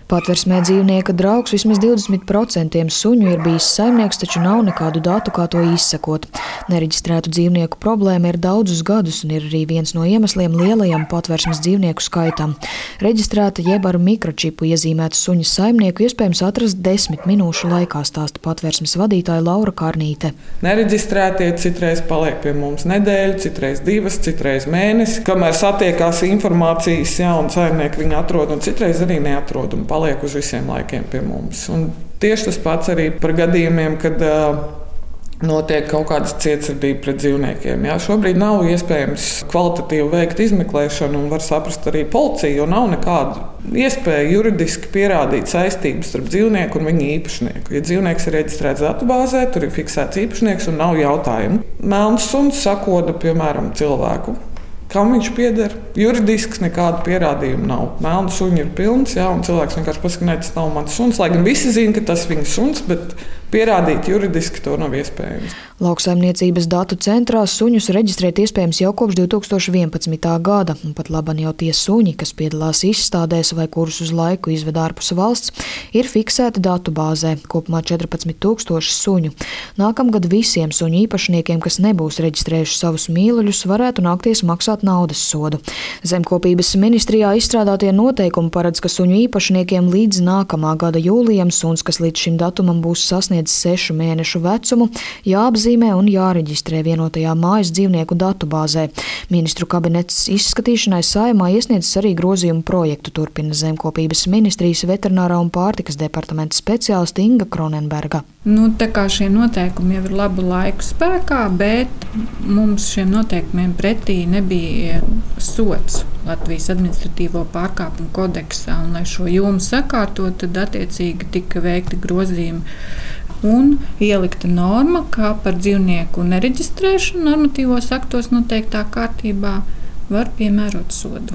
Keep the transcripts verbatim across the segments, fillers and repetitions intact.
Patversmē dzīvnieka draugs vismaz divdesmit procenti suņu ir bijis saimnieks, taču nav nekādu datu, kā to izsekot. Nereģistrētu dzīvnieku problēma ir daudzus gadus un ir arī viens no iemesliem lielajam patversmes dzīvnieku skaitam. Reģistrēta jeb ar mikročipu iezīmēta suņa saimnieku iespējams atrast desmit minūšu laikā, stāsta patversmes vadītāja Laura Karnīte. Nereģistrētie citreiz paliek pie mums nedēļu, citreiz divas, citreiz mēnesi, kamēr satiekās informācijas jauni saimnieki viņi atrod un citreiz arī neatrod un paliek uz visiem laikiem pie mums. Un tieši tas pats arī par gadījumiem, kad uh, notiek kaut kādas cietsirdība pret dzīvniekiem. Jā, šobrīd nav iespējams kvalitatīvi veikt izmeklēšanu un var saprast arī policija, jo nav nekādu iespēju juridiski pierādīt saistības starp dzīvnieku un viņa īpašnieku. Ja dzīvnieks ir reģistrēts datubāzē, tur ir fiksēts īpašnieks un nav jautājumu. Melns suns sakoda, piemēram, cilvēku. Kam viņš pieder? Juridisks nekāda pierādījuma nav. Melnu suņi ir pilns, jā, un cilvēks vienkārši pasaka, ne, tas nav mans suns. Lai gan visi zina, ka tas viņa suns, bet pierādīt juridiski to nav iespējams. Lauksaimniecības datu centrā suņus reģistrēt iespējams jau kopš divi tūkstoši vienpadsmitā gada, un pat laban jau tie suņi, kas piedalās izstādēs vai kurus uz laiku izved ārpus valsts, ir fiksēti datubāzē, kopumā četrpadsmit tūkstoši suņu. Nākamgad visiem suņu īpašniekiem, kas nebūs reģistrējuši savus mīluļus, varētu nākties maksāt naudas sodu. Zemkopības ministrijā izstrādātie noteikumi paredz, ka suņu īpašniekiem līdz nākamā gada jūlijam suns, kas līdz šim datumam būs sasniedzis sešu mēnešu vecumu, jāapzīmē un jāreģistrē vienotajā mājas dzīvnieku datubāzē. Ministru kabinets izskatīšanai Saeimā iesniedzis arī grozījumu projektu, turpina Zemkopības ministrijas veterinārā un pārtikas departamenta speciāliste Inga Kronenberga. Nu, tā kā šie noteikumi jau ir labu laiku spēkā, bet mums šiem noteikumiem pretī nebija sods Latvijas administratīvo pārkāpumu kodeksā. Un, lai šo jomu sakārtot, tad attiecīgi tika veikti grozījumi un ielikta norma, kā par dzīvnieku nereģistrēšanu normatīvos aktos noteiktā kārtībā var piemērot sodu.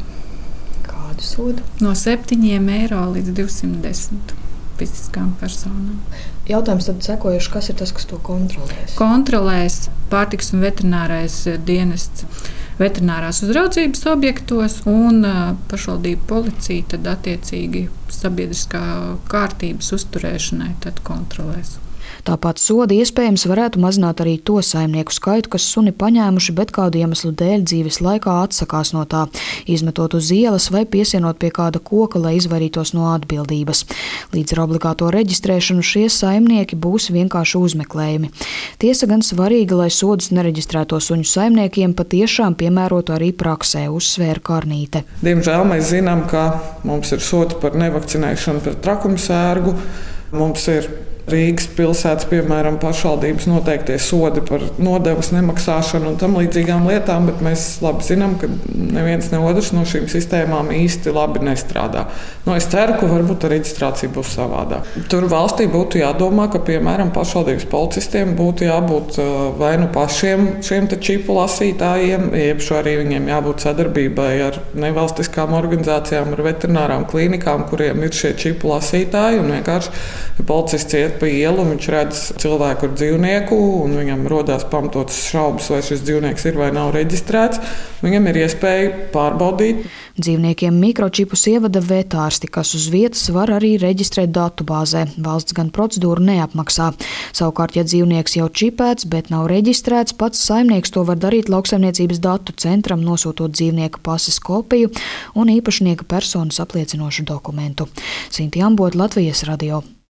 Kādu sodu? No septiņiem eiro līdz divsimt desmit fiziskām personām. Jautājums tad sekojuši, kas ir tas, kas to kontrolēs? Kontrolēs pārtikas un veterinārais dienests veterinārās uzraudzības objektos un pašvaldību policija tad attiecīgi sabiedriskā kārtības uzturēšanai tad kontrolēs. Tāpat sodi iespējams varētu mazināt arī to saimnieku skaitu, kas suni paņēmuši, bet kādu iemeslu dēļ dzīves laikā atsakās no tā, izmetot uz ielas vai piesienot pie kāda koka, lai izvairītos no atbildības. Līdz ar obligāto reģistrēšanu šie saimnieki būs vienkārši uzmeklējumi. Tiesa gan svarīga, lai sodus nereģistrēto suņu saimniekiem patiešām piemērotu arī praksē, uzsvēra Karnīte. Diemžēl mēs zinām, ka mums ir sodi par nevakcinēšanu pret trakumsērgu. Mums ir Rīgas pilsētas, piemēram, pašvaldības noteiktie sodi par nodevas nemaksāšanu un tam līdzīgām lietām, bet mēs labi zinām, ka neviens ne otrs no šīm sistēmām īsti labi nestrādā. Nu, es ceru, ka varbūt reģistrācija būs savādāk. Tur valstī būtu jādomā, ka, piemēram, pašvaldības policistiem būtu jābūt vai nu pašiem šiem te čipu lasītājiem, jeb arī viņiem jābūt sadarbībai ar nevalstiskām organizācijām, ar veterinārām klīnikām, kuriem ir šie čipu lasītāji, un vienkārši, ja policists iet pa ielu, viņš redz cilvēku ar dzīvnieku, un viņam rodās pamatotas šaubas, vai šis dzīvnieks ir vai nav reģistrēts. Viņam ir iespēja pārbaudīt. Dzīvniekiem mikročipus ievada vetārsti, kas uz vietas var arī reģistrēt datubāzē. Valsts gan procedūru neapmaksā. Savukārt, ja dzīvnieks jau čipēts, bet nav reģistrēts, pats saimnieks to var darīt lauksaimniecības datu centram, nosūtot dzīvnieka pases kopiju un īpašnieka personas apliecinošu dokumentu. Sinti Ambot, Latvijas radio.